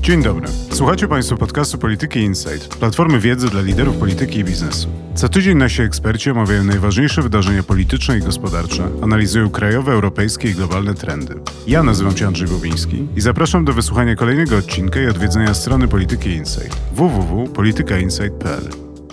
Dzień dobry. Słuchacie Państwo podcastu Polityki Insight, platformy wiedzy dla liderów polityki i biznesu. Co tydzień nasi eksperci omawiają najważniejsze wydarzenia polityczne i gospodarcze, analizują krajowe, europejskie i globalne trendy. Ja nazywam się Andrzej Bobiński i zapraszam do wysłuchania kolejnego odcinka i odwiedzenia strony Polityki Insight www.politykainsight.pl.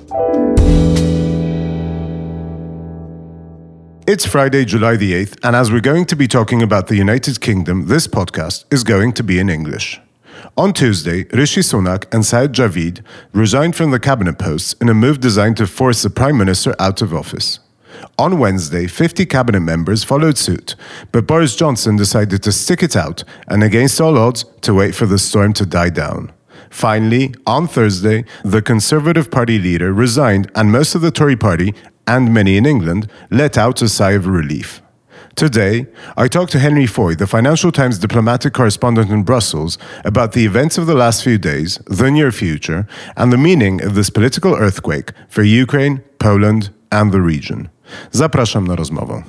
It's Friday, July the 8th, and as we're going to be talking about the United Kingdom, this podcast is going to be in English. On Tuesday, Rishi Sunak and Sajid Javid resigned from their cabinet posts in a move designed to force the Prime Minister out of office. On Wednesday, 50 cabinet members followed suit, but Boris Johnson decided to stick it out and, against all odds, to wait for the storm to die down. Finally, on Thursday, the Conservative Party leader resigned and most of the Tory party, and many in England, let out a sigh of relief. Today, I talked to Henry Foy, the Financial Times diplomatic correspondent in Brussels, about the events of the last few days, the near future, and the meaning of this political earthquake for Ukraine, Poland, and the region. Zapraszam na rozmowę.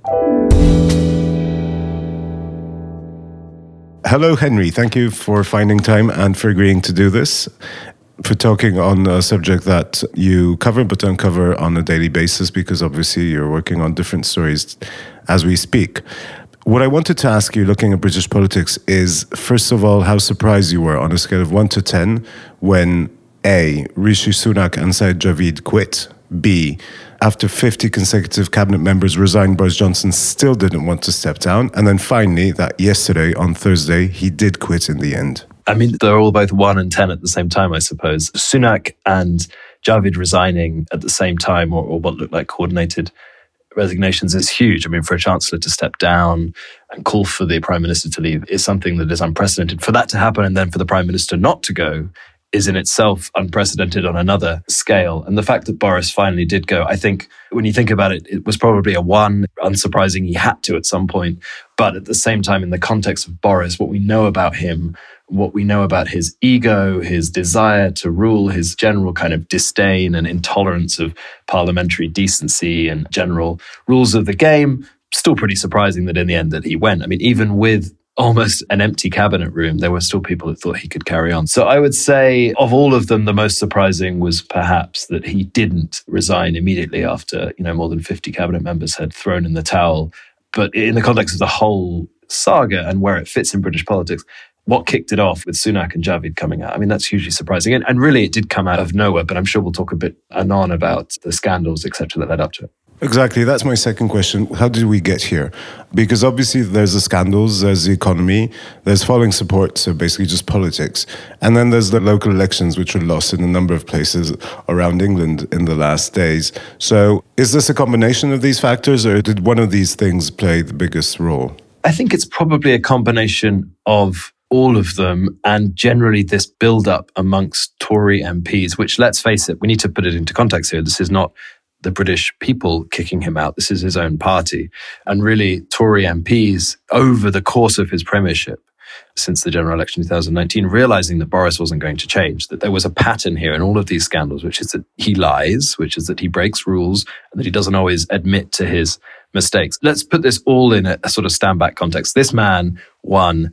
Hello, Henry. Thank you for finding time and for agreeing to do this, for talking on a subject that you cover but don't cover on a daily basis, because obviously you're working on different stories as we speak. What I wanted to ask you, looking at British politics, is, first of all, how surprised you were on a scale of 1 to 10 when A, Rishi Sunak and Sajid Javid quit, B, after 50 consecutive cabinet members resigned, Boris Johnson still didn't want to step down, and then finally, that yesterday, on Thursday, he did quit in the end. I mean, they're all both 1 and 10 at the same time, I suppose. Sunak and Javid resigning at the same time, or what looked like coordinated resignations, is huge. I mean, for a chancellor to step down and call for the prime minister to leave is something that is unprecedented. For that to happen and then for the prime minister not to go is in itself unprecedented on another scale. And the fact that Boris finally did go, I think when you think about it, it was probably a 1. Unsurprising, he had to at some point. But at the same time, in the context of Boris, what we know about him, what we know about his ego, his desire to rule, his general kind of disdain and intolerance of parliamentary decency and general rules of the game, still pretty surprising that in the end that he went. I mean, even with almost an empty cabinet room, there were still people that thought he could carry on. So I would say of all of them, the most surprising was perhaps that he didn't resign immediately after, more than 50 cabinet members had thrown in the towel. But in the context of the whole saga and where it fits in British politics, what kicked it off with Sunak and Javid coming out, I mean, that's hugely surprising. And really, it did come out of nowhere, but I'm sure we'll talk a bit anon about the scandals, etc., that led up to it. Exactly. That's my second question. How did we get here? Because obviously there's the scandals, there's the economy, there's falling support, so basically just politics. And then there's the local elections, which were lost in a number of places around England in the last days. So is this a combination of these factors, or did one of these things play the biggest role? I think it's probably a combination of all of them, and generally this build-up amongst Tory MPs, which, let's face it, we need to put it into context here. This is not the British people kicking him out. This is his own party. And really, Tory MPs, over the course of his premiership, since the general election in 2019, realizing that Boris wasn't going to change, that there was a pattern here in all of these scandals, which is that he lies, which is that he breaks rules, and that he doesn't always admit to his mistakes. Let's put this all in a sort of stand-back context. This man won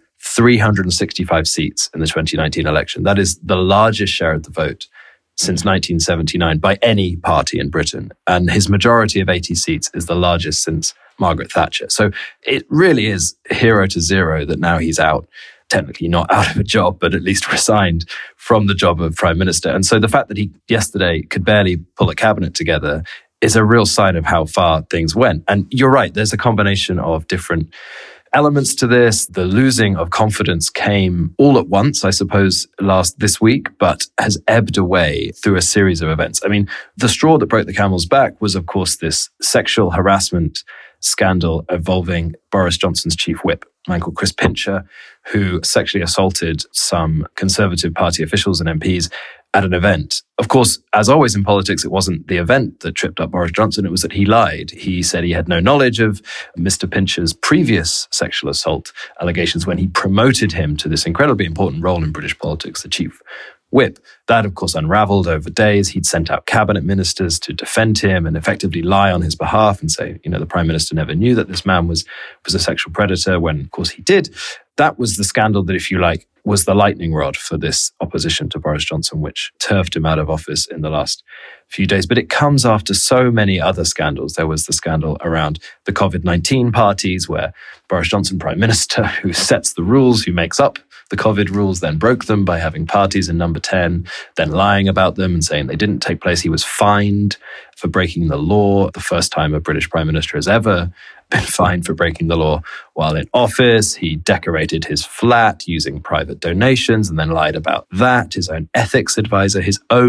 365 seats in the 2019 election. That is the largest share of the vote since 1979 by any party in Britain. And his majority of 80 seats is the largest since Margaret Thatcher. So it really is hero to zero that now he's out, technically not out of a job, but at least resigned from the job of Prime Minister. And so the fact that he yesterday could barely pull a cabinet together is a real sign of how far things went. And you're right, there's a combination of different elements to this. The losing of confidence came all at once, I suppose, this week, but has ebbed away through a series of events. I mean, the straw that broke the camel's back was, of course, this sexual harassment scandal involving Boris Johnson's chief whip, a man called Chris Pincher, who sexually assaulted some Conservative Party officials and MPs at an event. Of course, as always in politics, it wasn't the event that tripped up Boris Johnson, it was that he lied. He said he had no knowledge of Mr. Pincher's previous sexual assault allegations when he promoted him to this incredibly important role in British politics, the chief whip. That, of course, unraveled over days. He'd sent out cabinet ministers to defend him and effectively lie on his behalf and say, the Prime Minister never knew that this man was a sexual predator, when, of course, he did. That was the scandal that, if you like, was the lightning rod for this opposition to Boris Johnson, which turfed him out of office in the last few days. But it comes after so many other scandals. There was the scandal around the COVID-19 parties, where Boris Johnson, Prime Minister, who sets the rules, who makes up the COVID rules, then broke them by having parties in Number 10, then lying about them and saying they didn't take place. He was fined for breaking the law, the first time a British Prime Minister has ever been fined for breaking the law while in office. He decorated his flat using private donations and then lied about that. His own ethics advisor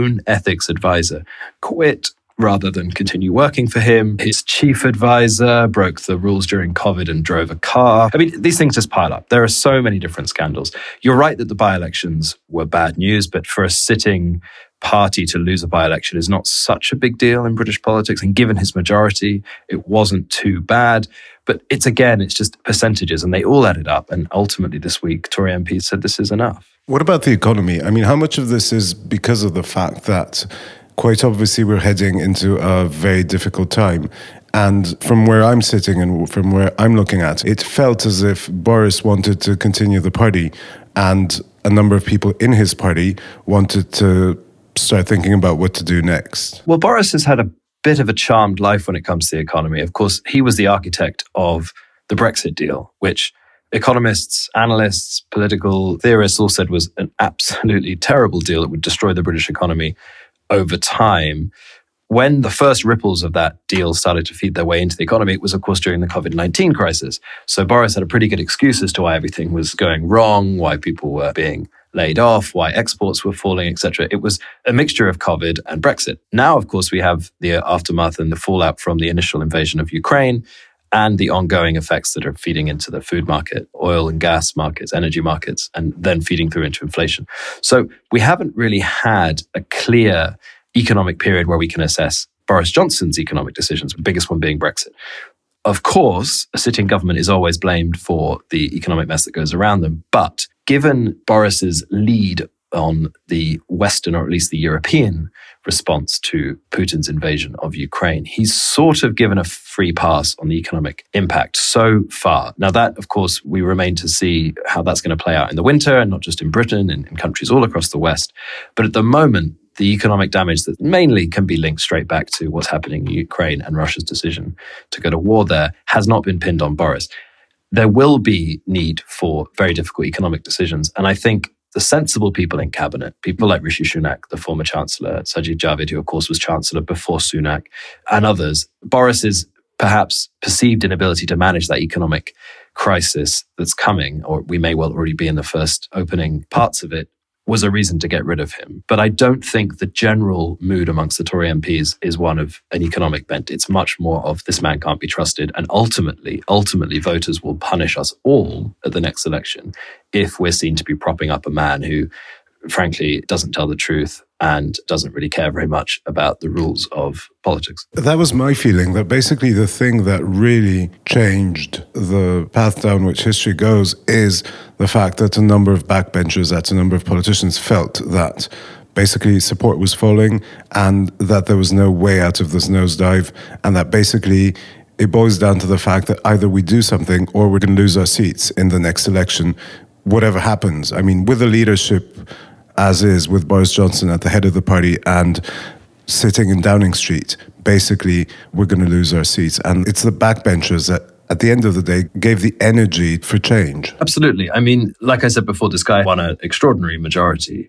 quit rather than continue working for him. His chief advisor broke the rules during COVID and drove a car. I mean, these things just pile up. There are so many different scandals. You're right that the by-elections were bad news, but for a sitting party to lose a by-election is not such a big deal in British politics. And given his majority, it wasn't too bad. But it's just percentages, and they all added up. And ultimately this week, Tory MPs said this is enough. What about the economy? I mean, how much of this is because of the fact that quite obviously we're heading into a very difficult time? And from where I'm sitting and from where I'm looking at, it felt as if Boris wanted to continue the party, and a number of people in his party wanted to start thinking about what to do next. Well, Boris has had a bit of a charmed life when it comes to the economy. Of course, he was the architect of the Brexit deal, which economists, analysts, political theorists all said was an absolutely terrible deal that would destroy the British economy over time. When the first ripples of that deal started to feed their way into the economy, it was, of course, during the COVID-19 crisis. So Boris had a pretty good excuse as to why everything was going wrong, why people were being laid off, why exports were falling, etc. It was a mixture of COVID and Brexit. Now, of course, we have the aftermath and the fallout from the initial invasion of Ukraine and the ongoing effects that are feeding into the food market, oil and gas markets, energy markets, and then feeding through into inflation. So we haven't really had a clear economic period where we can assess Boris Johnson's economic decisions, the biggest one being Brexit. Of course, a sitting government is always blamed for the economic mess that goes around them. But given Boris's lead on the Western, or at least the European, response to Putin's invasion of Ukraine, he's sort of given a free pass on the economic impact so far. Now that, of course, we remain to see how that's going to play out in the winter, and not just in Britain, in countries all across the West. But at the moment, the economic damage that mainly can be linked straight back to what's happening in Ukraine and Russia's decision to go to war there has not been pinned on Boris. There will be need for very difficult economic decisions. And I think the sensible people in cabinet, people like Rishi Sunak, the former Chancellor, Sajid Javid, who of course was Chancellor before Sunak, and others, Boris's perhaps perceived inability to manage that economic crisis that's coming, or we may well already be in the first opening parts of it, was a reason to get rid of him. But I don't think the general mood amongst the Tory MPs is one of an economic bent. It's much more of this man can't be trusted. And ultimately, voters will punish us all at the next election if we're seen to be propping up a man who, frankly, doesn't tell the truth and doesn't really care very much about the rules of politics. That was my feeling, that basically the thing that really changed the path down which history goes is the fact that a number of backbenchers, that a number of politicians felt that basically support was falling and that there was no way out of this nosedive, and that basically it boils down to the fact that either we do something or we're going to lose our seats in the next election, whatever happens. I mean, with the leadership as is, with Boris Johnson at the head of the party and sitting in Downing Street, basically we're going to lose our seats. And it's the backbenchers that at the end of the day gave the energy for change. Absolutely. I mean, like I said before, this guy won an extraordinary majority,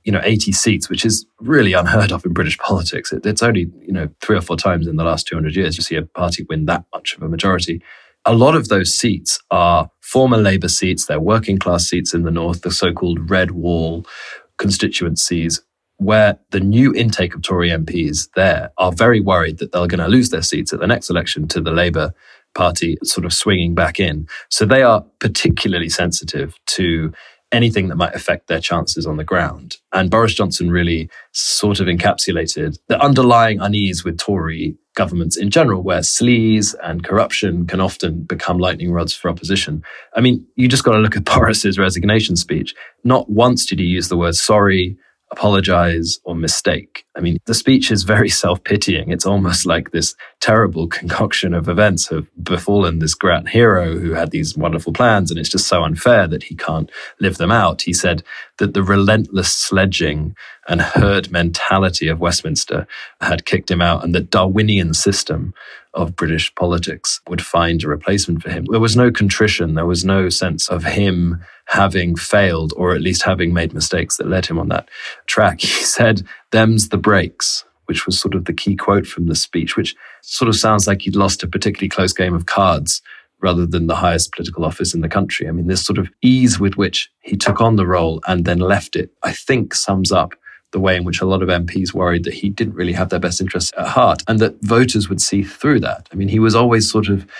80 seats, which is really unheard of in British politics. It's only, 3 or 4 times in the last 200 years you see a party win that much of a majority. A lot of those seats are former Labour seats. They're working class seats in the north, the so-called Red Wall constituencies, where the new intake of Tory MPs there are very worried that they're going to lose their seats at the next election to the Labour Party sort of swinging back in. So they are particularly sensitive to anything that might affect their chances on the ground. And Boris Johnson really sort of encapsulated the underlying unease with Tory governments in general, where sleaze and corruption can often become lightning rods for opposition. I mean, you just got to look at Boris's resignation speech. Not once did he use the word sorry apologize or mistake. I mean, the speech is very self-pitying. It's almost like this terrible concoction of events have befallen this great hero who had these wonderful plans, and it's just so unfair that he can't live them out. He said that the relentless sledging and herd mentality of Westminster had kicked him out, and the Darwinian system of British politics would find a replacement for him. There was no contrition. There was no sense of him having failed, or at least having made mistakes that led him on that track. He said, "Them's the breaks," which was sort of the key quote from the speech, which sort of sounds like he'd lost a particularly close game of cards rather than the highest political office in the country. I mean, this sort of ease with which he took on the role and then left it, I think sums up the way in which a lot of MPs worried that he didn't really have their best interests at heart, and that voters would see through that. I mean, he was always sort of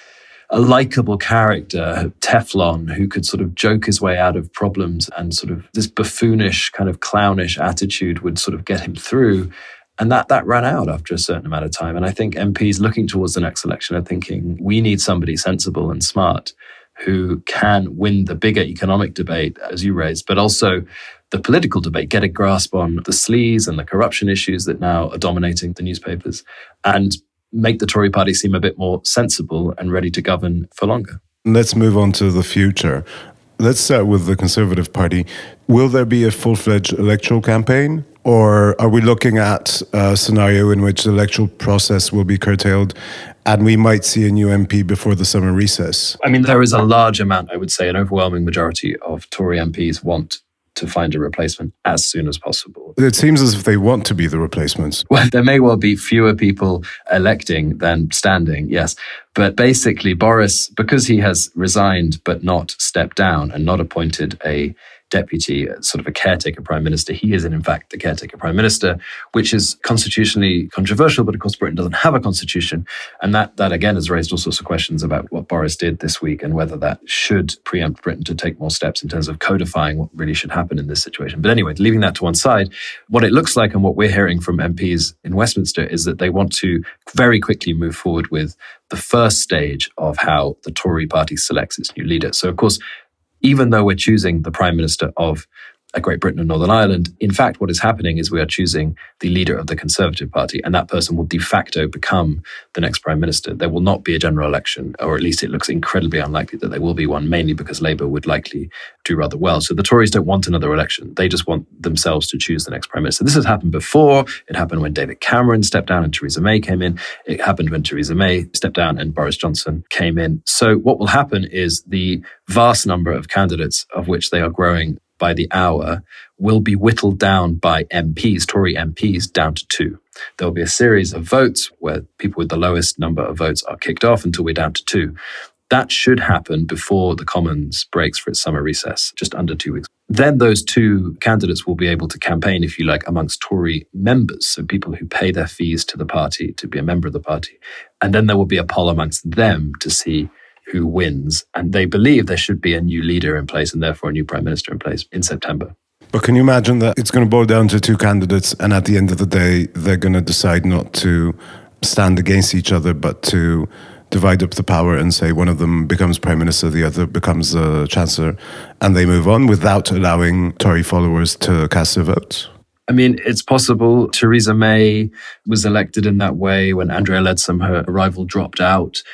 a likable character, Teflon, who could sort of joke his way out of problems, and sort of this buffoonish kind of clownish attitude would sort of get him through. And that ran out after a certain amount of time. And I think MPs looking towards the next election are thinking, we need somebody sensible and smart who can win the bigger economic debate, as you raised, but also the political debate, get a grasp on the sleaze and the corruption issues that now are dominating the newspapers, and make the Tory party seem a bit more sensible and ready to govern for longer. Let's move on to the future. Let's start with the Conservative Party. Will there be a full-fledged electoral campaign? Or are we looking at a scenario in which the electoral process will be curtailed and we might see a new MP before the summer recess? I mean, there is a large amount, I would say, an overwhelming majority of Tory MPs want to find a replacement as soon as possible. It seems as if they want to be the replacements. Well, there may well be fewer people electing than standing, yes. But basically, Boris, because he has resigned but not stepped down and not appointed a deputy, sort of a caretaker prime minister, he is in fact the caretaker prime minister, which is constitutionally controversial, but of course Britain doesn't have a constitution. And that again has raised all sorts of questions about what Boris did this week and whether that should preempt Britain to take more steps in terms of codifying what really should happen in this situation. But anyway, leaving that to one side, what it looks like and what we're hearing from MPs in Westminster is that they want to very quickly move forward with the first stage of how the Tory party selects its new leader. So of course, even though we're choosing the Prime Minister of Great Britain and Northern Ireland, in fact, what is happening is we are choosing the leader of the Conservative Party, and that person will de facto become the next Prime Minister. There will not be a general election, or at least it looks incredibly unlikely that there will be one, mainly because Labour would likely do rather well. So the Tories don't want another election. They just want themselves to choose the next Prime Minister. This has happened before. It happened when David Cameron stepped down and Theresa May came in. It happened when Theresa May stepped down and Boris Johnson came in. So what will happen is the vast number of candidates, of which they are growing by the hour, will be whittled down by MPs, Tory MPs, down to two. There will be a series of votes where people with the lowest number of votes are kicked off until we're down to two. That should happen before the Commons breaks for its summer recess, just under 2 weeks. Then those two candidates will be able to campaign, if you like, amongst Tory members, so people who pay their fees to the party to be a member of the party. And then there will be a poll amongst them to see who wins. And they believe there should be a new leader in place and therefore a new prime minister in place in September. But can you imagine that it's going to boil down to two candidates, and at the end of the day, they're going to decide not to stand against each other, but to divide up the power and say one of them becomes prime minister, the other becomes chancellor, and they move on without allowing Tory followers to cast their votes? I mean, it's possible. Theresa May was elected in that way when Andrea Leadsom, her rival, dropped out.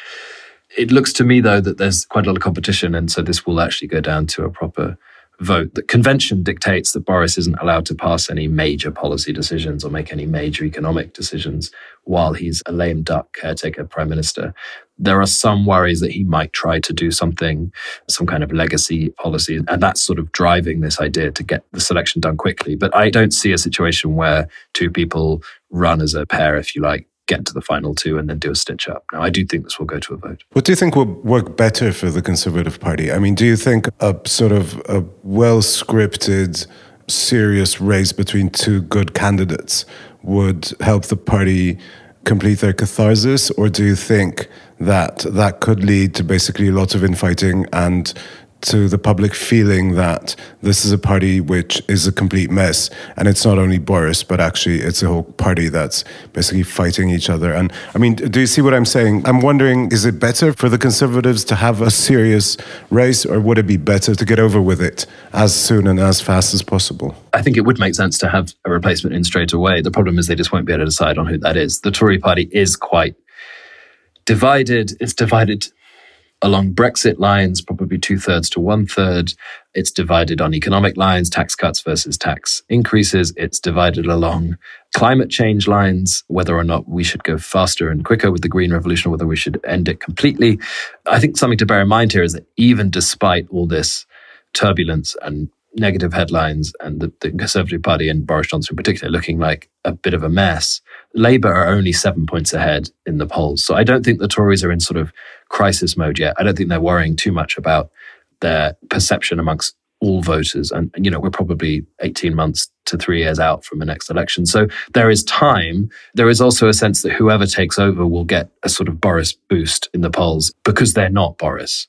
It looks to me, though, that there's quite a lot of competition, and so this will actually go down to a proper vote. The convention dictates that Boris isn't allowed to pass any major policy decisions or make any major economic decisions while he's a lame duck caretaker prime minister. There are some worries that he might try to do something, some kind of legacy policy, and that's sort of driving this idea to get the selection done quickly. But I don't see a situation where two people run as a pair, if you like, get to the final two and then do a stitch up. Now, I do think this will go to a vote. What do you think will work better for the Conservative Party? I mean, do you think a sort of a well-scripted, serious race between two good candidates would help the party complete their catharsis? Or do you think that that could lead to basically lots of infighting and to the public feeling that this is a party which is a complete mess, and it's not only Boris, but actually it's a whole party that's basically fighting each other. And I mean, do you see what I'm saying? I'm wondering, is it better for the Conservatives to have a serious race, or would it be better to get over with it as soon and as fast as possible? I think it would make sense to have a replacement in straight away. The problem is they just won't be able to decide on who that is. The Tory party is quite divided. It's divided along Brexit lines, probably 2/3 to 1/3. It's divided on economic lines, tax cuts versus tax increases. It's divided along climate change lines, whether or not we should go faster and quicker with the Green Revolution, or whether we should end it completely. I think something to bear in mind here is that even despite all this turbulence and negative headlines and the Conservative Party and Boris Johnson in particular looking like a bit of a mess, Labour are only 7 points ahead in the polls. So I don't think the Tories are in sort of crisis mode yet. I don't think they're worrying too much about their perception amongst all voters. And you know, we're probably 18 months to 3 years out from the next election. So there is time. There is also a sense that whoever takes over will get a sort of Boris boost in the polls because they're not Boris.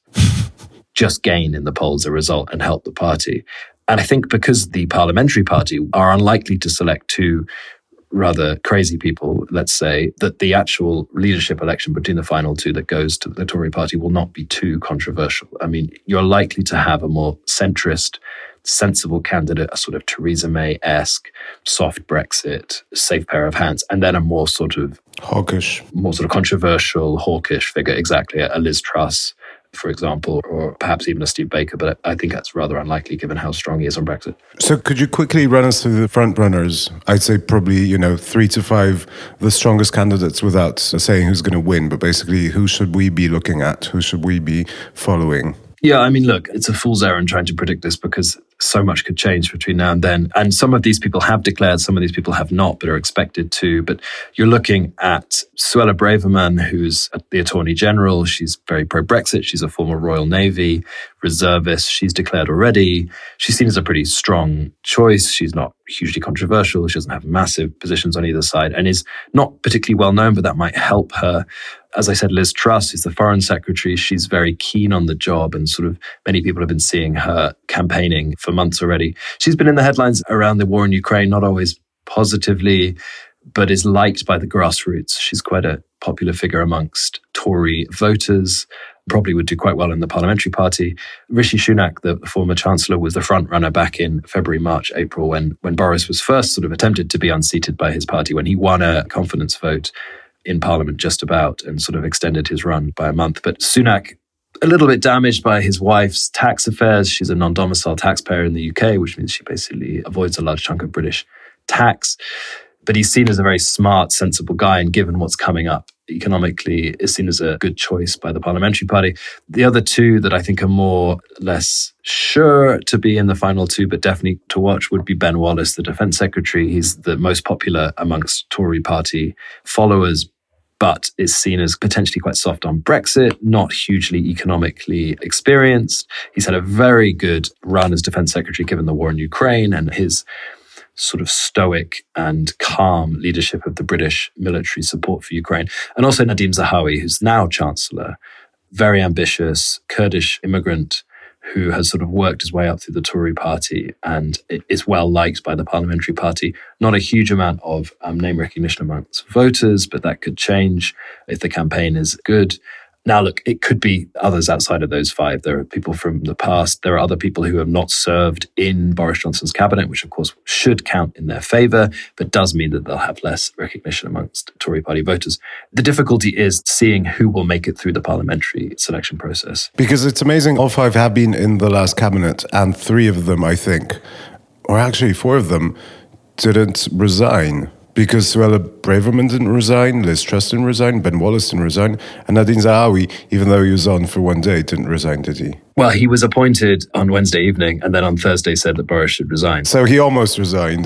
Just gain in the polls as a result and help the party. And I think because the parliamentary party are unlikely to select two rather crazy people, let's say, that the actual leadership election between the final two that goes to the Tory party will not be too controversial. I mean, you're likely to have a more centrist, sensible candidate, a sort of Theresa May-esque, soft Brexit, safe pair of hands, and then a more sort of hawkish, more sort of controversial, hawkish figure, exactly, a Liz Truss, for example, or perhaps even a Steve Baker, but I think that's rather unlikely given how strong he is on Brexit. So could you quickly run us through the front runners? I'd say probably, 3 to 5, the strongest candidates without saying who's going to win, but basically who should we be looking at? Who should we be following? Yeah, I mean, look, it's a fool's errand trying to predict this because so much could change between now and then. And some of these people have declared, some of these people have not, but are expected to. But you're looking at Suella Braverman, who's the Attorney General. She's very pro-Brexit. She's a former Royal Navy reservist. She's declared already. She's seen as a pretty strong choice. She's not hugely controversial. She doesn't have massive positions on either side and is not particularly well known, but that might help her. As I said, Liz Truss is the Foreign Secretary. She's very keen on the job, and sort of many people have been seeing her campaigning for months already. She's been in the headlines around the war in Ukraine, not always positively, but is liked by the grassroots. She's quite a popular figure amongst Tory voters, probably would do quite well in the parliamentary party. Rishi Sunak, the former Chancellor, was the front runner back in February, March, April, when Boris was first sort of attempted to be unseated by his party, when he won a confidence vote in Parliament just about and sort of extended his run by a month. But Sunak, a little bit damaged by his wife's tax affairs. She's a non-domicile taxpayer in the UK, which means she basically avoids a large chunk of British tax. But he's seen as a very smart, sensible guy, and given what's coming up economically, is seen as a good choice by the parliamentary party. The other two that I think are more less sure to be in the final two, but definitely to watch, would be Ben Wallace, the Defence Secretary. He's the most popular amongst Tory party followers, but is seen as potentially quite soft on Brexit, not hugely economically experienced. He's had a very good run as Defence Secretary given the war in Ukraine and his sort of stoic and calm leadership of the British military support for Ukraine. And also Nadhim Zahawi, who's now Chancellor, very ambitious Kurdish immigrant who has sort of worked his way up through the Tory party and is well liked by the parliamentary party. Not a huge amount of name recognition amongst voters, but that could change if the campaign is good. Now, look, it could be others outside of those five. There are people from the past. There are other people who have not served in Boris Johnson's cabinet, which of course should count in their favour, but does mean that they'll have less recognition amongst Tory party voters. The difficulty is seeing who will make it through the parliamentary selection process. Because it's amazing, all five have been in the last cabinet, and 3 of them, I think, or actually 4 of them, didn't resign. Because Suella Braverman didn't resign, Liz Truss didn't resign, Ben Wallace didn't resign, and Nadhim Zahawi, even though he was on for one day, didn't resign, did he? Well, he was appointed on Wednesday evening and then on Thursday said that Boris should resign. So he almost resigned.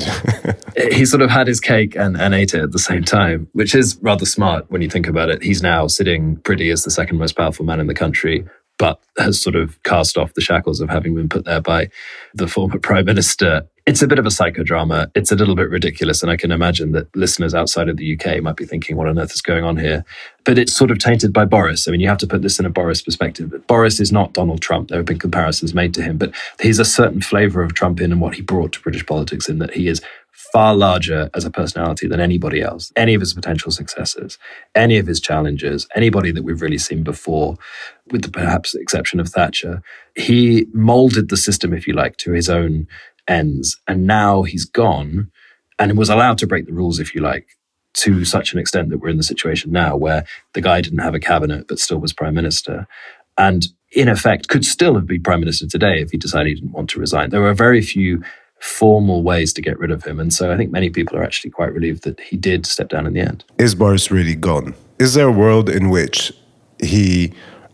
He sort of had his cake and ate it at the same time, which is rather smart when you think about it. He's now sitting pretty as the second most powerful man in the country, but has sort of cast off the shackles of having been put there by the former Prime Minister. It's a bit of a psychodrama. It's a little bit ridiculous. And I can imagine that listeners outside of the UK might be thinking, what on earth is going on here? But it's sort of tainted by Boris. I mean, you have to put this in a Boris perspective. Boris is not Donald Trump. There have been comparisons made to him, but he's a certain flavour of Trump in and what he brought to British politics, in that he is far larger as a personality than anybody else, any of his potential successors, any of his challengers, anybody that we've really seen before, with the perhaps exception of Thatcher. He moulded the system, if you like, to his own ends. And now he's gone and was allowed to break the rules, if you like, to such an extent that we're in the situation now where the guy didn't have a cabinet but still was prime minister. And in effect, could still have been prime minister today if he decided he didn't want to resign. There were very few formal ways to get rid of him. And so I think many people are actually quite relieved that he did step down in the end. Is Boris really gone? Is there a world in which he,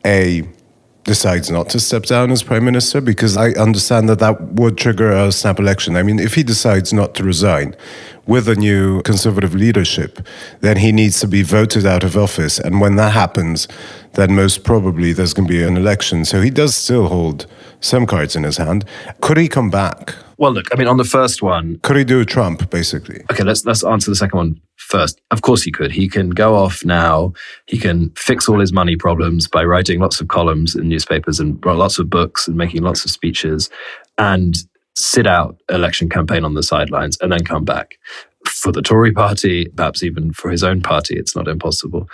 decides not to step down as prime minister? Because I understand that would trigger a snap election. I mean, if he decides not to resign with a new conservative leadership, then he needs to be voted out of office. And when that happens, then most probably there's going to be an election. So he does still hold some cards in his hand. Could he come back? Well, look, I mean, on the first one... Could he do a Trump, basically? Okay, let's answer the second one first. Of course he could. He can go off now. He can fix all his money problems by writing lots of columns in newspapers and write lots of books and making lots of speeches and sit out election campaign on the sidelines and then come back. For the Tory party, perhaps even for his own party, it's not impossible.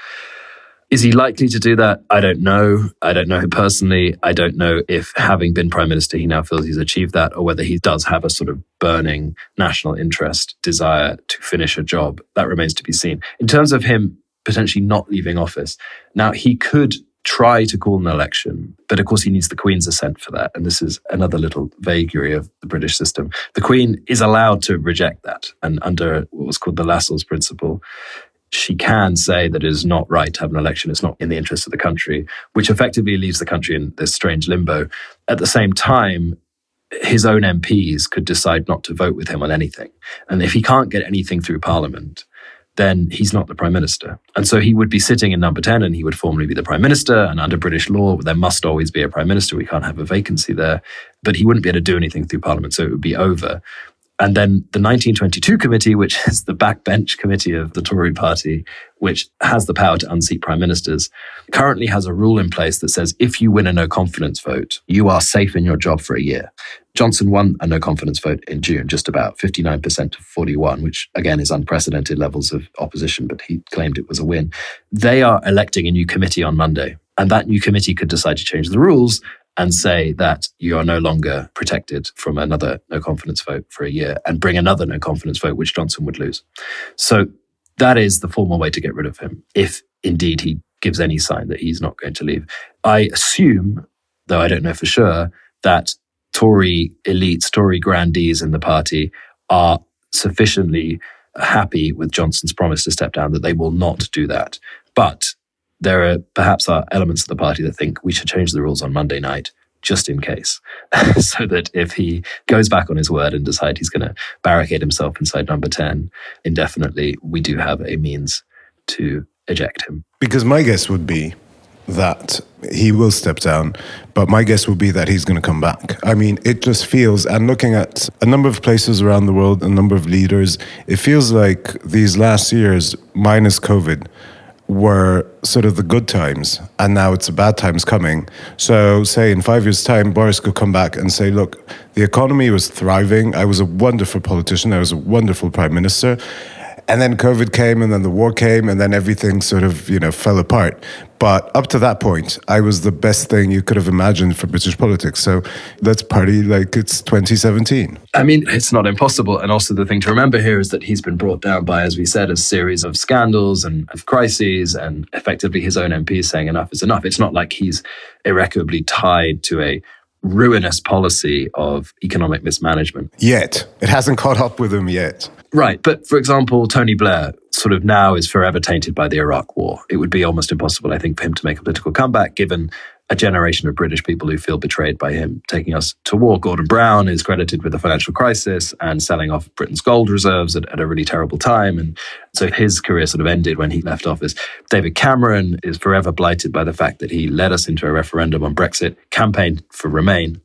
Is he likely to do that? I don't know. I don't know him personally. I don't know if, having been prime minister, he now feels he's achieved that, or whether he does have a sort of burning national interest desire to finish a job. That remains to be seen. In terms of him potentially not leaving office, now he could try to call an election, but of course he needs the Queen's assent for that. And this is another little vagary of the British system. The Queen is allowed to reject that. And under what was called the Lascelles principle, she can say that it is not right to have an election. It's not in the interest of the country, which effectively leaves the country in this strange limbo. At the same time, his own MPs could decide not to vote with him on anything. And if he can't get anything through Parliament, then he's not the prime minister. And so he would be sitting in number 10 and he would formally be the prime minister. And under British law, there must always be a prime minister. We can't have a vacancy there. But he wouldn't be able to do anything through Parliament. So it would be over. And then the 1922 committee, which is the backbench committee of the Tory party, which has the power to unseat prime ministers, currently has a rule in place that says if you win a no confidence vote, you are safe in your job for a year. Johnson won a no confidence vote in June, just about 59% to 41, which again is unprecedented levels of opposition, but he claimed it was a win. They are electing a new committee on Monday, and that new committee could decide to change the rules and say that you are no longer protected from another no confidence vote for a year and bring another no confidence vote, which Johnson would lose. So that is the formal way to get rid of him, if indeed he gives any sign that he's not going to leave. I assume, though I don't know for sure, that Tory elites, Tory grandees in the party are sufficiently happy with Johnson's promise to step down that they will not do that. But there are perhaps elements of the party that think we should change the rules on Monday night just in case, so that if he goes back on his word and decides he's going to barricade himself inside number 10 indefinitely, we do have a means to eject him. Because my guess would be that he will step down, but my guess would be that he's going to come back. I mean, it just feels, and looking at a number of places around the world, a number of leaders, it feels like these last years, minus COVID, were sort of the good times, and now it's the bad times coming. So say in 5 years' time, Boris could come back and say, look, the economy was thriving. I was a wonderful politician. I was a wonderful prime minister. And then COVID came, and then the war came, and then everything sort of, fell apart. But up to that point, I was the best thing you could have imagined for British politics. So let's party like it's 2017. I mean, it's not impossible. And also the thing to remember here is that he's been brought down by, as we said, a series of scandals and of crises, and effectively his own MPs saying enough is enough. It's not like he's irrecoverably tied to a ruinous policy of economic mismanagement. Yet. It hasn't caught up with him yet. Right. But for example, Tony Blair sort of now is forever tainted by the Iraq War. It would be almost impossible, I think, for him to make a political comeback, given a generation of British people who feel betrayed by him taking us to war. Gordon Brown is credited with the financial crisis and selling off Britain's gold reserves at a really terrible time. And so his career sort of ended when he left office. David Cameron is forever blighted by the fact that he led us into a referendum on Brexit, campaigned for Remain,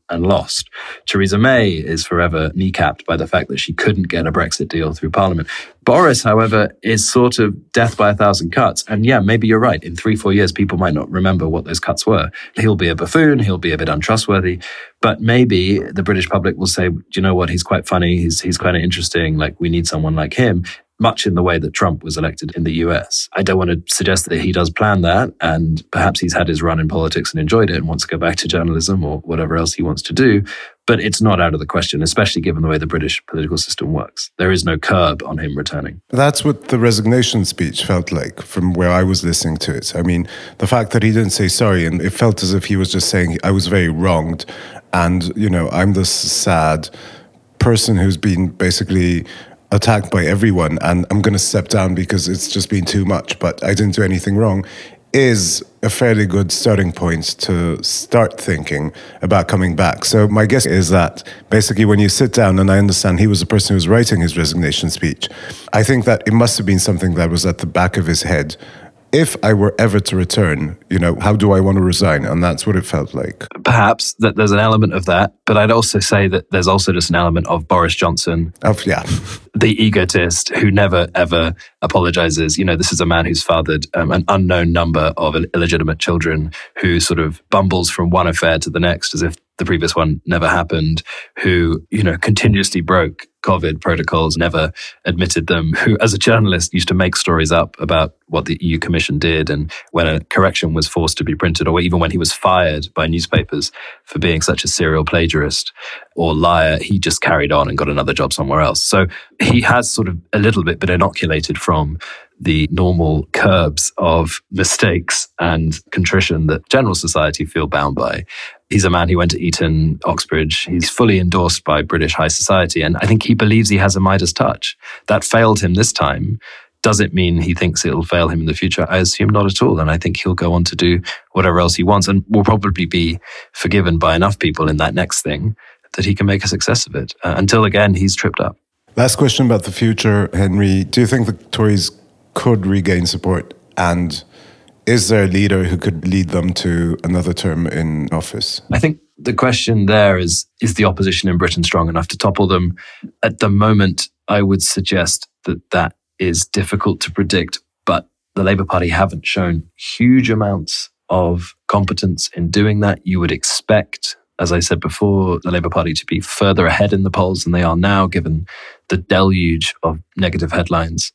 and lost. Theresa May is forever kneecapped by the fact that she couldn't get a Brexit deal through Parliament. Boris, however, is sort of death by a thousand cuts. And yeah, maybe you're right. In 3-4 years, people might not remember what those cuts were. He'll be a buffoon. He'll be a bit untrustworthy. But maybe the British public will say, do you know what? He's quite funny. He's kind of interesting. Like, we need someone like him. Much in the way that Trump was elected in the US. I don't want to suggest that he does plan that, and perhaps he's had his run in politics and enjoyed it and wants to go back to journalism or whatever else he wants to do. But it's not out of the question, especially given the way the British political system works. There is no curb on him returning. That's what the resignation speech felt like from where I was listening to it. I mean, the fact that he didn't say sorry, and it felt as if he was just saying, I was very wronged, and, I'm this sad person who's been basically attacked by everyone, and I'm going to step down because it's just been too much, but I didn't do anything wrong, is a fairly good starting point to start thinking about coming back. So my guess is that basically when you sit down, and I understand he was the person who was writing his resignation speech, I think that it must have been something that was at the back of his head. If I were ever to return, how do I want to resign? And that's what it felt like. Perhaps that there's an element of that, but I'd also say that there's also just an element of Boris Johnson. The egotist who never, ever apologizes. This is a man who's fathered an unknown number of illegitimate children, who sort of bumbles from one affair to the next as if the previous one never happened, who, continuously broke COVID protocols, never admitted them, who, as a journalist, used to make stories up about what the EU Commission did, and when a correction was forced to be printed, or even when he was fired by newspapers for being such a serial plagiarist or liar, he just carried on and got another job somewhere else. So he has sort of a little bit been inoculated from the normal curbs of mistakes and contrition that general society feel bound by. He's a man who went to Eton, Oxbridge. He's fully endorsed by British high society. And I think he believes he has a Midas touch. That failed him this time. Does it mean he thinks it'll fail him in the future? I assume not at all. And I think he'll go on to do whatever else he wants, and will probably be forgiven by enough people in that next thing that he can make a success of it. Until again, he's tripped up. Last question about the future, Henry. Do you think the Tories could regain support, and is there a leader who could lead them to another term in office? I think the question there is the opposition in Britain strong enough to topple them? At the moment, I would suggest that is difficult to predict, but the Labour Party haven't shown huge amounts of competence in doing that. You would expect, as I said before, the Labour Party to be further ahead in the polls than they are now, given the deluge of negative headlines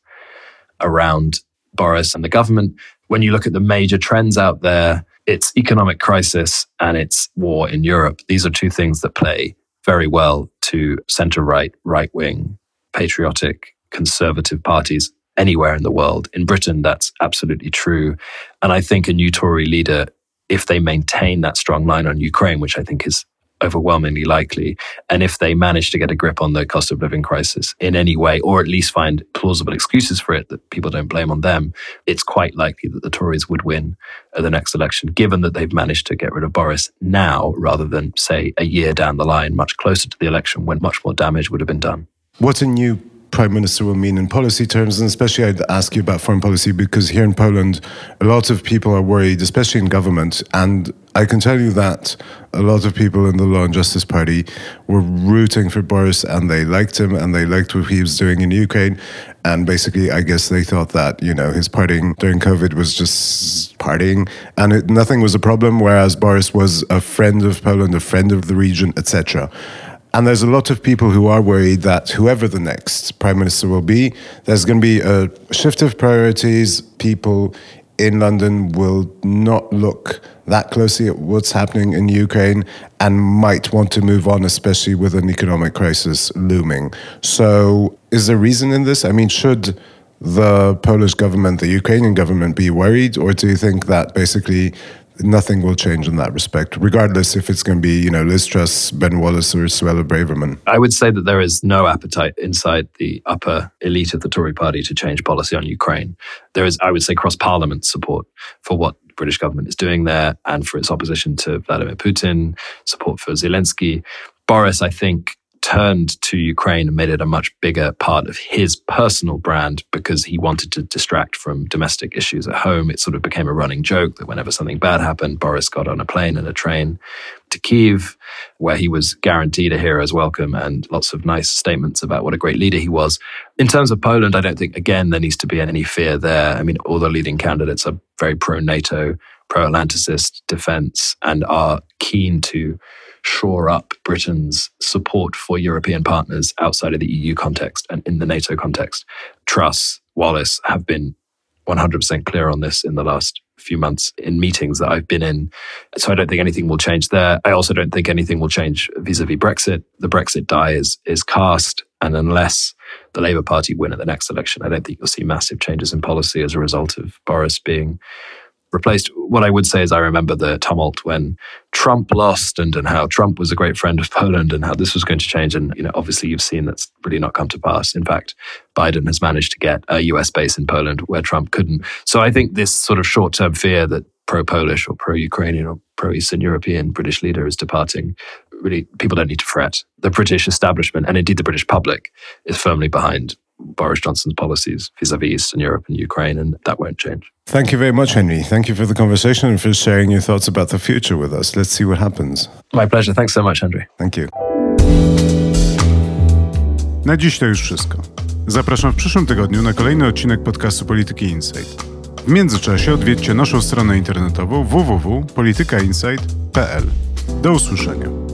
around Boris and the government. When you look at the major trends out there, it's economic crisis and it's war in Europe. These are two things that play very well to centre-right, right-wing, patriotic, conservative parties anywhere in the world. In Britain, that's absolutely true. And I think a new Tory leader, if they maintain that strong line on Ukraine, which I think is overwhelmingly likely, and if they manage to get a grip on the cost of living crisis in any way, or at least find plausible excuses for it that people don't blame on them, it's quite likely that the Tories would win at the next election, given that they've managed to get rid of Boris now rather than, say, a year down the line, much closer to the election when much more damage would have been done. What a new Prime Minister will mean in policy terms, and especially I'd ask you about foreign policy, because here in Poland, a lot of people are worried, especially in government, and I can tell you that a lot of people in the Law and Justice Party were rooting for Boris, and they liked him, and they liked what he was doing in Ukraine, and basically I guess they thought that, his partying during COVID was just partying, and nothing was a problem, whereas Boris was a friend of Poland, a friend of the region, etc. And there's a lot of people who are worried that whoever the next prime minister will be, there's going to be a shift of priorities. People in London will not look that closely at what's happening in Ukraine and might want to move on, especially with an economic crisis looming. So is there reason in this? I mean, should the Polish government, the Ukrainian government be worried? Or do you think that basically nothing will change in that respect, regardless if it's going to be, Liz Truss, Ben Wallace, or Suella Braverman? I would say that there is no appetite inside the upper elite of the Tory party to change policy on Ukraine. There is, I would say, cross-parliament support for what the British government is doing there and for its opposition to Vladimir Putin, support for Zelensky. Boris, I think, turned to Ukraine and made it a much bigger part of his personal brand because he wanted to distract from domestic issues at home. It sort of became a running joke that whenever something bad happened, Boris got on a plane and a train to Kyiv, where he was guaranteed a hero's welcome and lots of nice statements about what a great leader he was. In terms of Poland, I don't think, again, there needs to be any fear there. I mean, all the leading candidates are very pro-NATO, pro-Atlanticist defense, and are keen to shore up Britain's support for European partners outside of the EU context and in the NATO context. Truss, Wallace have been 100% clear on this in the last few months in meetings that I've been in. So I don't think anything will change there. I also don't think anything will change vis-a-vis Brexit. The Brexit die is cast. And unless the Labour Party win at the next election, I don't think you'll see massive changes in policy as a result of Boris being replaced. What I would say is I remember the tumult when Trump lost and how Trump was a great friend of Poland and how this was going to change. And, obviously you've seen that's really not come to pass. In fact, Biden has managed to get a US base in Poland where Trump couldn't. So I think this sort of short-term fear that pro-Polish or pro-Ukrainian or pro-Eastern European British leader is departing, really, people don't need to fret. The British establishment and indeed the British public is firmly behind Boris Johnson's policies vis-a-vis Eastern Europe and Ukraine, and that won't change. Thank you very much, Henry. Thank you for the conversation and for sharing your thoughts about the future with us. Let's see what happens. My pleasure. Thanks so much, Andrew. Thank you. Na dziś to już wszystko. Zapraszam w przyszłym tygodniu na kolejny odcinek podcastu Polityki Insight. W międzyczasie odwiedźcie naszą stronę internetową www.politykainsight.pl. Do usłyszenia.